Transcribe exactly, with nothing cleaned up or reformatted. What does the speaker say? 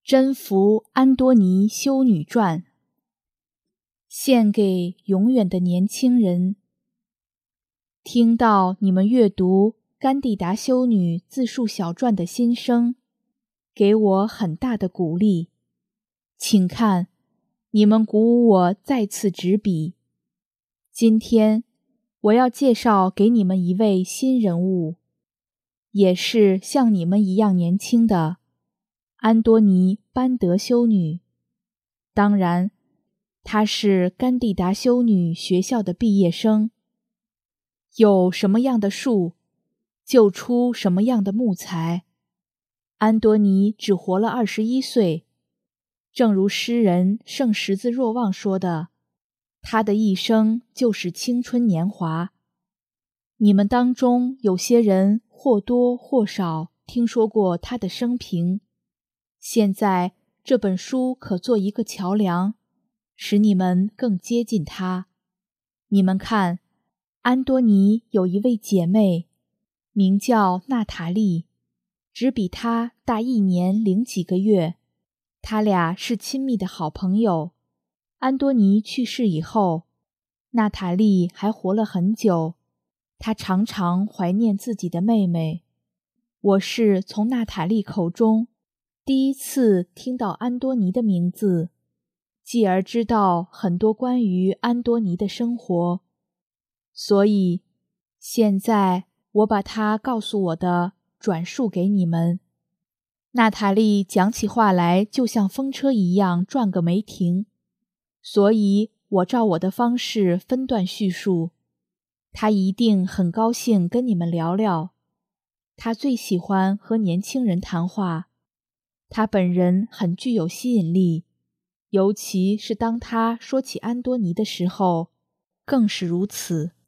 真福安多尼修女传，献给永远的年轻人。听到你们阅读甘地达修女自述小传的心声，给我很大的鼓励。请看，你们鼓舞我再次执笔。今天我要介绍给你们一位新人物，也是像你们一样年轻的安多尼班德修女。当然，她是甘地达修女学校的毕业生。有什么样的树，就出什么样的木材。安多尼只活了二十一岁，正如诗人圣十字若望说的，他的一生就是青春年华。你们当中有些人或多或少听说过他的生平，现在这本书可做一个桥梁，使你们更接近他。你们看，安多尼有一位姐妹，名叫娜塔莉，只比他大一年零几个月。他俩是亲密的好朋友。安多尼去世以后，娜塔莉还活了很久。她常常怀念自己的妹妹。我是从娜塔莉口中第一次听到安多尼的名字，继而知道很多关于安多尼的生活。所以，现在我把他告诉我的转述给你们。娜塔莉讲起话来就像风车一样转个没停，所以我照我的方式分段叙述。她一定很高兴跟你们聊聊。她最喜欢和年轻人谈话。她本人很具有吸引力，尤其是当她说起安多尼的时候，更是如此。